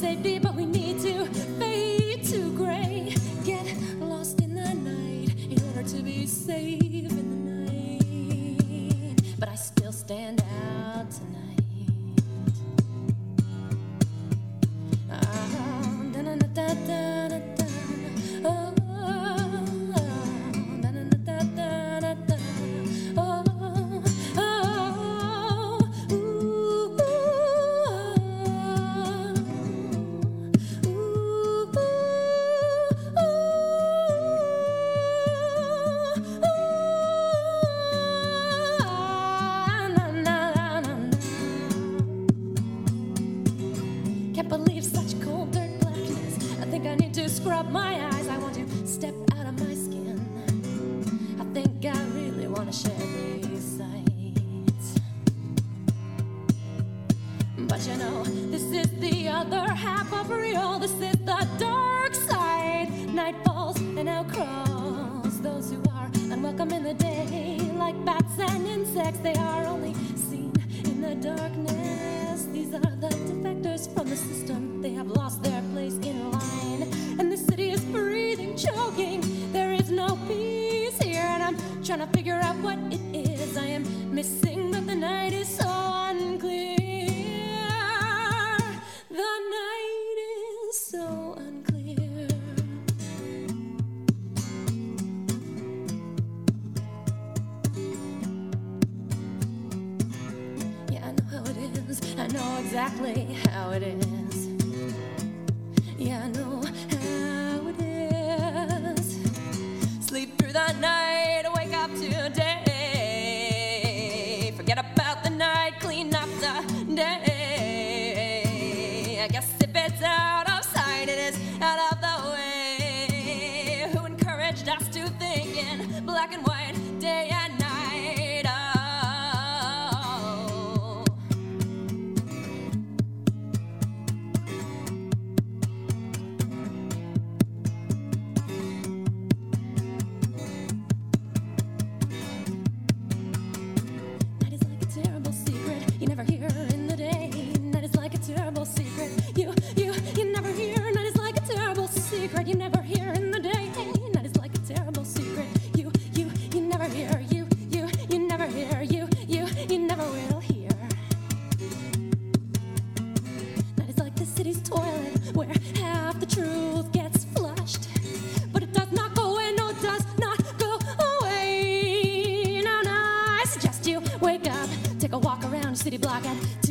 safety, but we need to fade to gray. Get lost in the night in order to be safe in the night. But I still stand out tonight. Can't believe such cold dirt blackness. I think I need to scrub my eyes. I want to step out of my skin. I think I really want to share these sights. But you know, this is the other half of real. This is the dark side. Night falls and out crawls those who are unwelcome in the day. Like bats and insects, they are only seen in the darkness. These are the defectors from the system. They have lost their place in line. And the city is breathing, choking. There is no peace here. And I'm trying to figure out what it is I am missing. But the night is so unclear. The night is so unclear. Yeah, I know how it is. I know exactly how it is. Yeah, I know how it is. Sleep through the night, wake up today. Forget about the night, clean up the day. I guess if it's out of sight, it is out of the way. Who encouraged us to think in black and white, day and night? You never hear in the day. Night is like a terrible secret. You never hear. Night is like a terrible secret. You never hear in the day. Night is like a terrible secret. You never hear. You never hear. You never will hear. Night is like the city's toilet where half the truth gets flushed, but it does not go away. No, it does not go away. No, I suggest you wake up, take a walk around the city block and